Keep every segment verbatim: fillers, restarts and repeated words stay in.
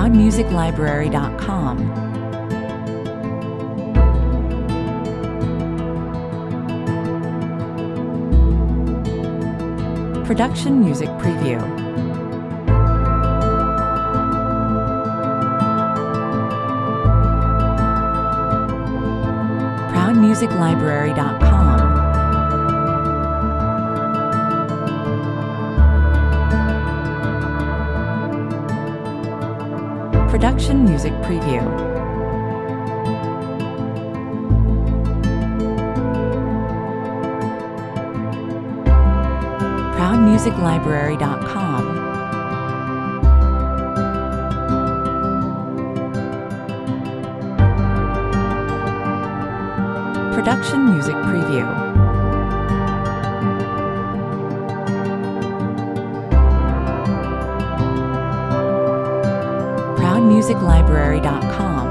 proud music library dot com. Production Music Preview. proud music library dot com. Production Music Preview. proud music library dot com. Production Music Preview. proud music library dot com.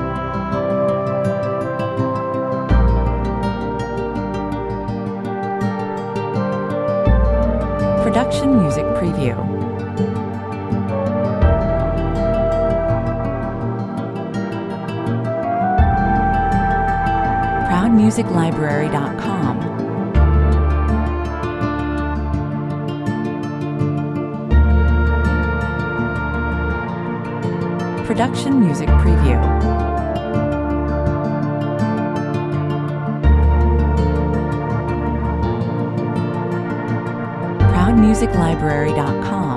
Production Music Preview. proud music library dot com. Production Music Preview. proud music library dot com.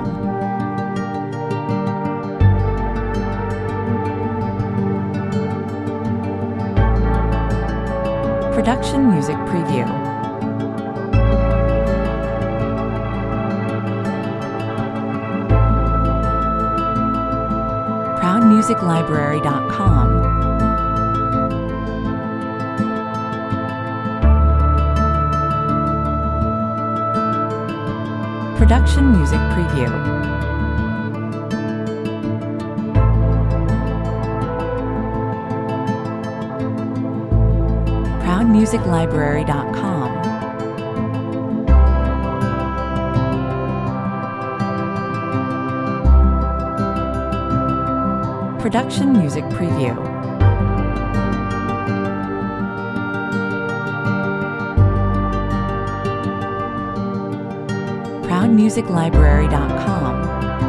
Production Music Preview. proud music library dot com. Production Music Preview. proud music library dot com. Production Music Preview. proud music library dot com.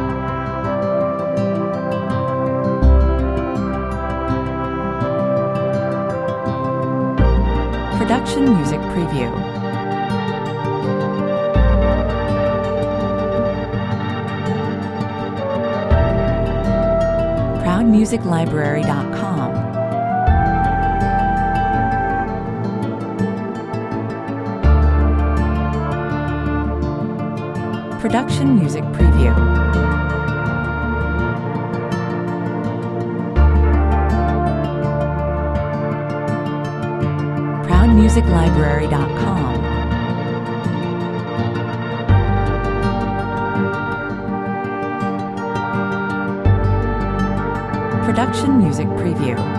Production Music Preview. proud music library dot com. Production Music Preview. proud music library dot com. Production Music Preview.